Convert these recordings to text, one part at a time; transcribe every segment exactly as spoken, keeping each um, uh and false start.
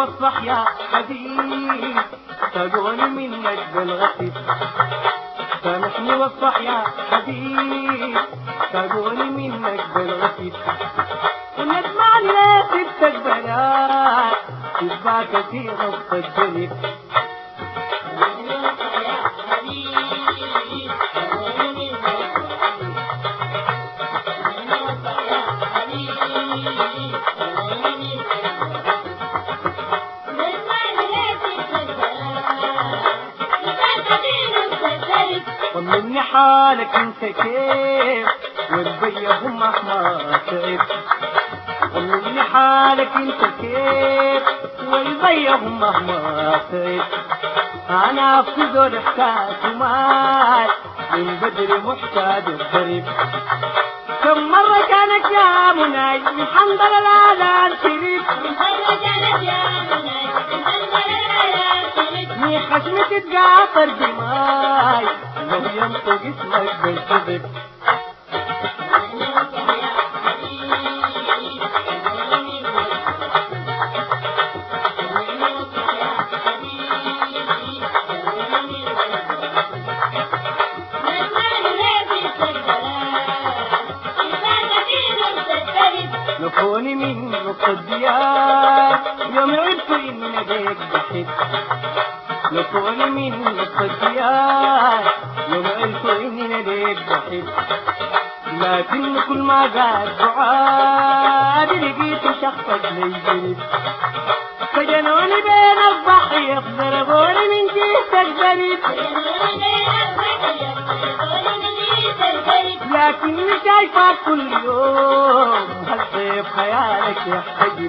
وفح يا حبيب ساقوني منك بالغسيل سامحني وفح يا حبيب ساقوني منك بالغسيل وندمع لي سبتك بنات تباك في غصة الدنيا طمني حالك انت كيف والبيهم احمر تعب طمني حالك انت كيف والبيهم احمر تعب انا في ذول احساس ومال من بدري محتاج الضرب كم مرة كانك يا مناي من حنظل الآلام شريف كم مرة كانك يا مناي من حنظل الآلام شريف مي خشمتي تقاطر دماي لو ينطق اسمك بالكذب نفوني من نص الديار يوم عرفت اني ليك ضحيت نفوني من نص الديار يوم عرفت اني ليك ضحيت لكن كل ما قال دعاء لقيت شخصك ليجري فجنوني بين الضحية ضربوني من جهتك بريد لكني شايفك كل يوم هالصيف خيالك يحتجب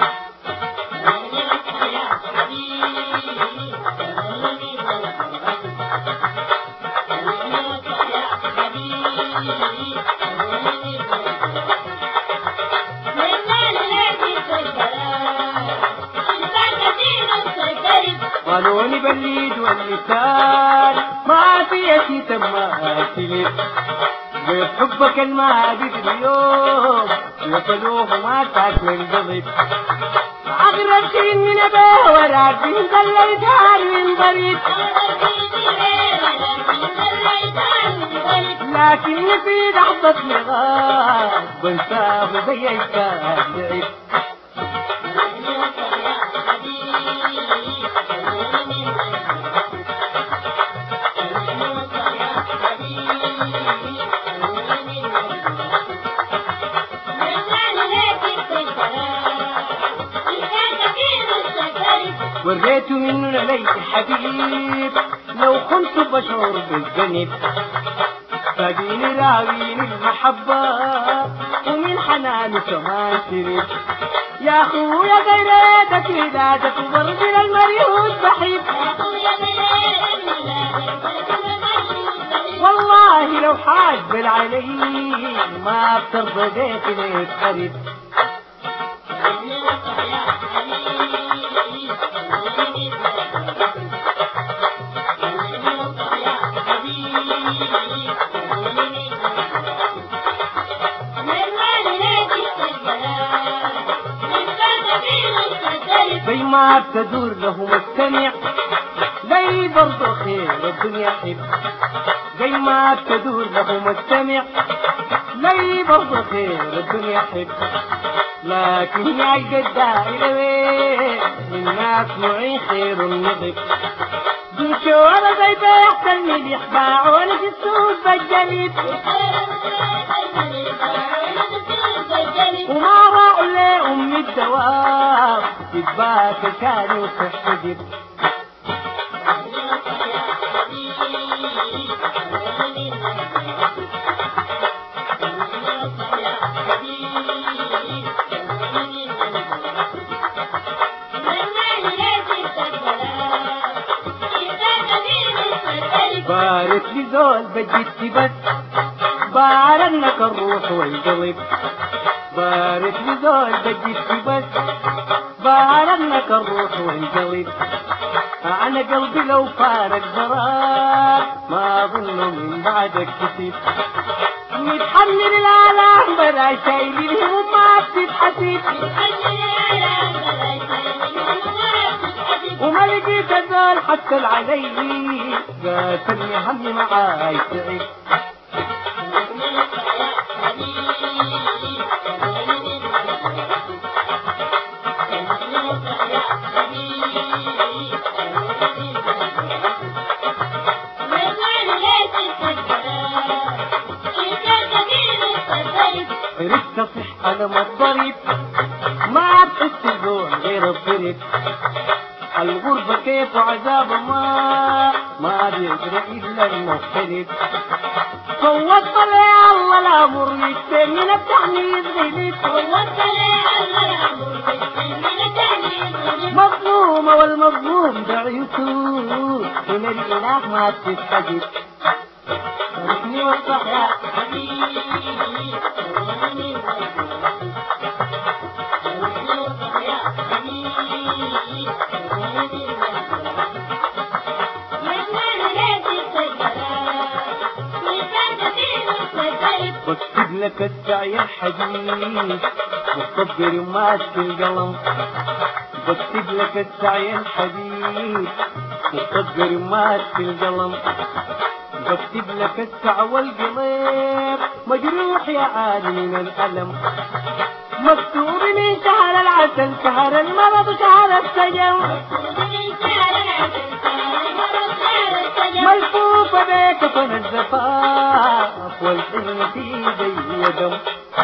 قالوني باليد واللسان ما في شي تماثيل غير حبك الما بدري يوم وصلوه ما تاكل القضيب اغرب شي اني نبيه وراك مخليت من بريد لكن في لحظة لغاية بنساه زي الكاس بعيد وريت منه ليك حبيب لو كنت بشعر بالذنب فديني راويني المحبة ومن حناني كمان شريف يا خويا غيرتك ولادك وبرضي للمريوز بحيب والله لو حاج بالعلي ما بترضى بيك ليك قريب زي ما بتدور له مستمع لي برضو خير الدنيا حب زي ما بتدور له مستمع لي برضو خير الدنيا حب لكن يا الدائرة وين الناس معي خير النضب دمشوا على زي بيحت المليح باعوني في السوق بالجليد وما راعوا لي أم الدواب تتباكى كاني وتحتجب بارك لي زول بجدتي بس بارنك الروح والقلب بارك لي زول بجدتي بس بارنك الروح والقلب أنا قلبي لو فارق براك ما أظن من بعدك كتير متحمل الآلام بلا شايل الهموم ما بتتحسب لقيت الزول حتى العلي قاتلني همي معاي تعب. عرفت اصح انا ما الضرب ما تحس الزول غير الضرب. الغربة كيف عذاب ما ما بيقدر الا المغترب. صوت لي الله الامر يشتم من التحميد غلب. صوت لي الله الامر يشتم من التحميد غلب. مظلومة والمظلوم دعيته من الاله ما تستجب. رحني وصح يا حبيبي بكتب لك السعي الحديد والصبر ماسك القلم. بكتب لك السعي الحديد والصبر ماسك القلم. بكتب لك السعي والقلب مجروح يا عالي من الألم. مكتوب من شهر العسل شهر المرض شهر السجن. ملفوفة بيك فن الزفاف والحزن في زي دم.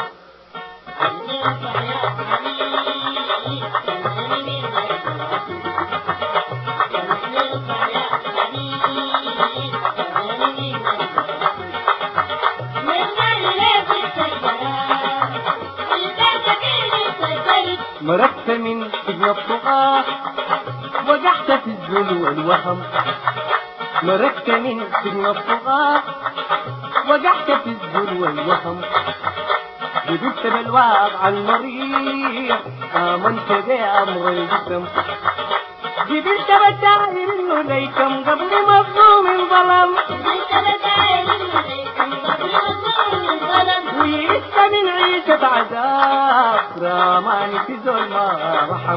مرقت من سجن الطغاة وقعت في الذل والوهم. مرقت من سجن الطغاة وقعت في الذل والوهم. جبت بالواقع المريض آمنت بأمر الجسم. جبت بالدائر انه ليكم قبل مظلوم ظلم. ويئست من عيشة عذاب راماني في ذل ما رحم.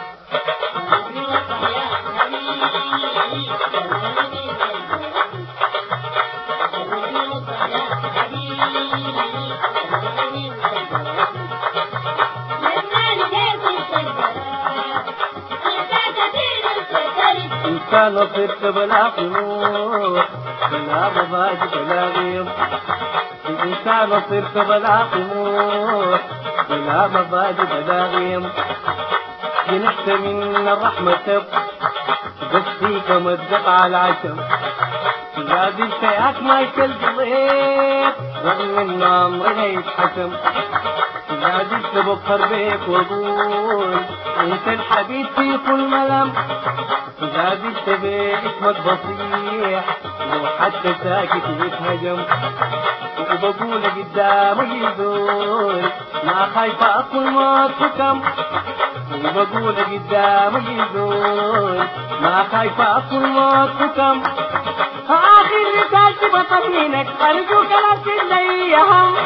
إنسان صرت بلا طموح بلا مبادئ بلا غير. إنسان صرت بلا طموح بلا مبادئ بلا غير. جنحت من الرحمة بس فيك مدق على العشم. زاد شيئك ما يكلقليك رغم ان امرنا يتحكم. زاد بفخر بيك واقول انت الحبيب في كل ملم. زاد باسمك بصيح لو حتى ساكت يتهجم. وبقول قدامي يزول ما خايفة اكل موت حكم. وبقول قدامي يزول ما خايفة اكل موت حكم. آخر رسالتي بطمنك أرجوك لا تدلي هم.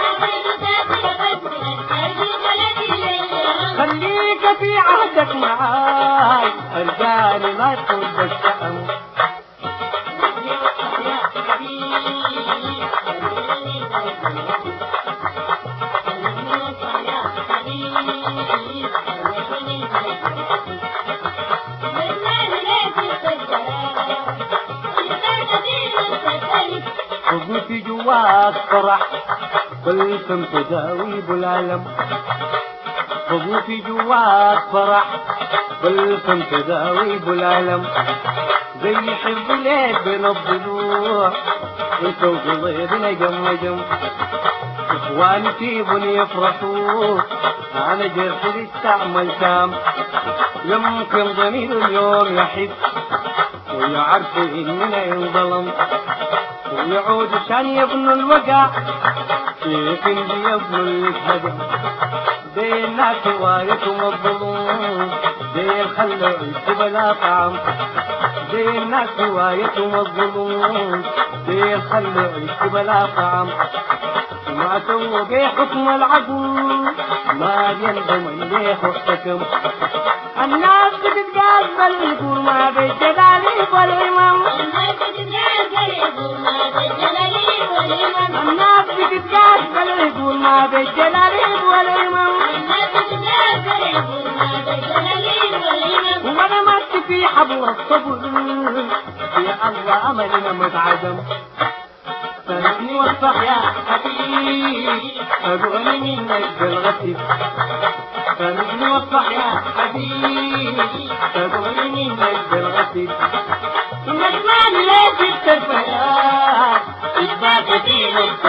خليك في عهدك معاي أرجاني ما تكون بالشأم. وقوتي جواك فرح والفم تداوي بالعلم. وقوتي جواك فرح والفم تداوي بالعلم. زي حب ليك بين الضلوع انت وقلبنا جم جم. اخواني سيبوني يفرحوا انا جرحي استعمل تام. يمكن ضمير اليوم يحس ويعرف اننا ينظلم. ويعود عشان يبنوا الوقع كيف يبنوا الهدم. دي الناس هوايتهم الظلوم دي خلوا عيش بلا طعم. دي الناس هوايتهم الظلوم دي خلوا عيش بلا طعم. ما سووا بيه حكم العدو ما يندم اللي احتكم. الناس بتتقبل يقول ما بالجلال والإمام الناس بتتقبل يقول ما بالجلال والإمام الناس بتتقبل يقول ما بالجلال والإمام الناس بتتقبل يقول ما بالجلال والإمام وما دمت في حبر الصبر يا الله أملنا متعدم فنحن والصح يا حبيبي أدعوني منك بالغسل فنحن والصح يا حبيبي أدعوني منك بالغسل ثم اجمعني ليش التربيات إثبات في نص